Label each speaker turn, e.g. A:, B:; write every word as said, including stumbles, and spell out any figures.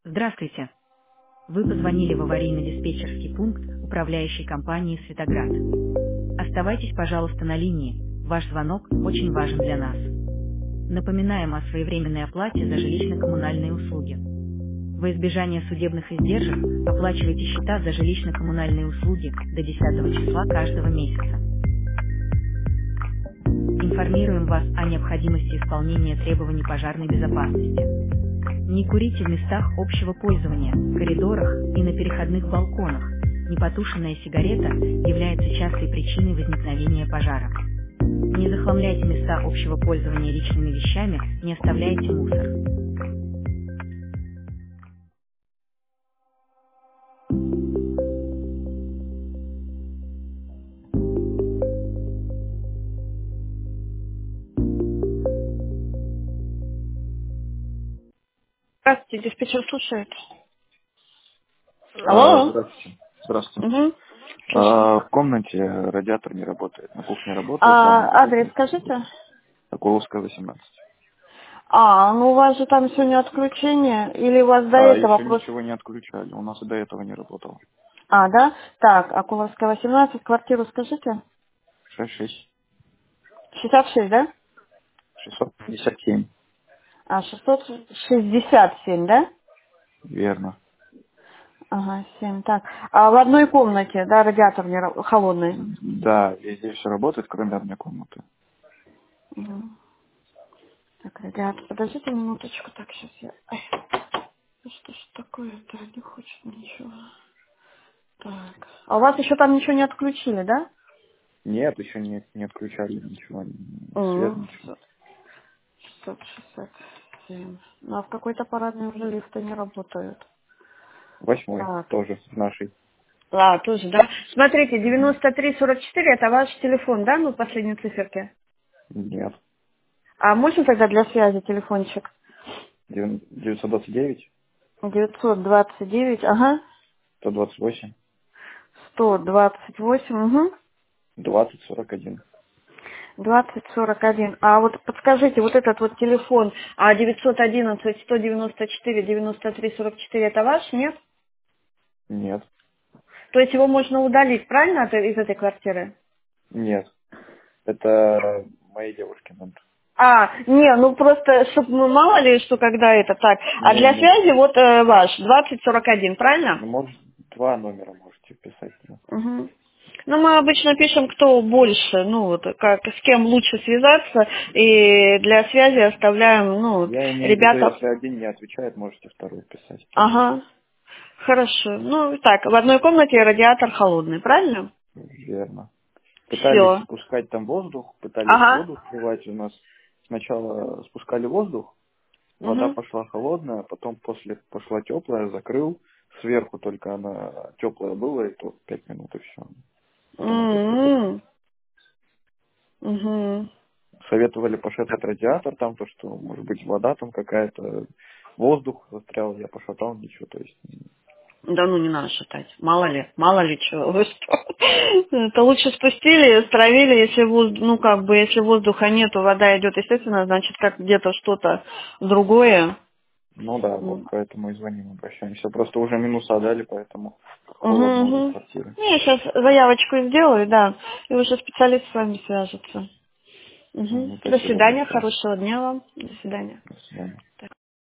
A: Здравствуйте. Вы позвонили в аварийно-диспетчерский пункт управляющей компании «Светоград». Оставайтесь, пожалуйста, на линии. Ваш звонок очень важен для нас. Напоминаем о своевременной оплате за жилищно-коммунальные услуги. Во избежание судебных издержек оплачивайте счета за жилищно-коммунальные услуги до десятого числа каждого месяца. Информируем вас о необходимости исполнения требований пожарной безопасности. Не курите в местах общего пользования, коридорах и на переходных балконах. Непотушенная сигарета является частой причиной возникновения пожара. Не захламляйте места общего пользования личными вещами, не оставляйте мусор. Здравствуйте, диспетчер слушает.
B: А,
A: Алло?
B: Здравствуйте. Здравствуйте.
A: Угу. Слушаю.
B: А, В комнате радиатор не работает, на кухне работает, в ванной
A: А, адрес
B: работает.
A: скажите?
B: Окуловская, восемнадцать.
A: А, ну у вас же там сегодня отключение, или у вас до
B: А,
A: этого
B: еще
A: просто...
B: ничего не отключали, у нас и до этого не работало.
A: А, да? Так, Акуловская, восемнадцать, квартиру скажите?
B: шесть шесть
A: шестьдесят шесть, да?
B: шестьсот пятьдесят семь.
A: А, шестьсот шестьдесят семь, да?
B: Верно.
A: Ага, семь, так. А в одной комнате, да, радиатор не ра- холодный?
B: Да, везде все работает, кроме одной комнаты.
A: Угу. Так, радиатор, подождите минуточку, так, сейчас я... Ай, ну что ж такое-то, не хочет ничего. Так. А у вас еще там ничего не отключили, да?
B: Нет, еще не, не отключали ничего, ни свет,
A: Угу.
B: ничего.
A: шестьсот шестьдесят семь. Ну, а в какой-то парадной уже лифты не работают.
B: Восьмой
A: Так.
B: тоже, в нашей.
A: А, тоже, да? Смотрите,
B: Мгм.
A: девяносто три сорок четыре это ваш телефон, да, ну, последние циферки?
B: Нет.
A: А можно тогда для связи телефончик?
B: Девя- девятьсот двадцать девять
A: девятьсот двадцать девять, ага,
B: сто двадцать восемь
A: сто двадцать восемь, угу,
B: двадцать сорок один.
A: двадцать сорок один. А вот подскажите, вот этот вот телефон, а девятьсот одиннадцать сто девяносто четыре девяносто три сорок четыре это ваш, нет?
B: Нет.
A: То есть его можно удалить, правильно, от- из этой квартиры?
B: Нет. Это моей девушки номер.
A: А, не, ну просто, чтобы мало ли, что когда это так. А
B: Не,
A: для
B: не.
A: связи вот э, ваш, двадцать сорок один, правильно?
B: Ну, может, два номера можете писать. Да.
A: Угу. Ну, мы обычно пишем, кто больше, ну, вот, как, с кем лучше связаться, и для связи оставляем, ну, вот,
B: Я имею в виду,
A: ребята...
B: если один не отвечает, можете второй писать тоже.
A: Ага, хорошо. Ну, так, в одной комнате радиатор холодный, правильно?
B: Верно. Пытались
A: Все.
B: спускать там воздух, пытались
A: Ага.
B: воду сливать. У нас сначала спускали воздух, вода
A: Угу.
B: пошла холодная, потом после пошла теплая, закрыл. Сверху только она теплая была, и то пять минут и все. Потом опять закрыл.
A: Угу. Угу.
B: Советовали пошатать радиатор, там то, что может быть вода там какая-то, воздух застрял, я пошатал, ничего, то есть.
A: Да ну не надо считать. Мало ли, мало ли чего. Вы что? Это лучше спустили, стравили, если воздух, ну как бы, если воздуха нету, вода идет, естественно, значит, как где-то что-то другое.
B: Ну да, вот
A: Угу,
B: поэтому и звоним, обращаемся. Просто уже минуса дали, поэтому холодно уже в
A: угу.
B: квартире.
A: Я сейчас заявочку сделаю, да, и уже специалист с вами свяжется. Угу.
B: Ну,
A: До
B: спасибо
A: свидания,
B: большое.
A: хорошего дня вам. До свидания.
B: До свидания.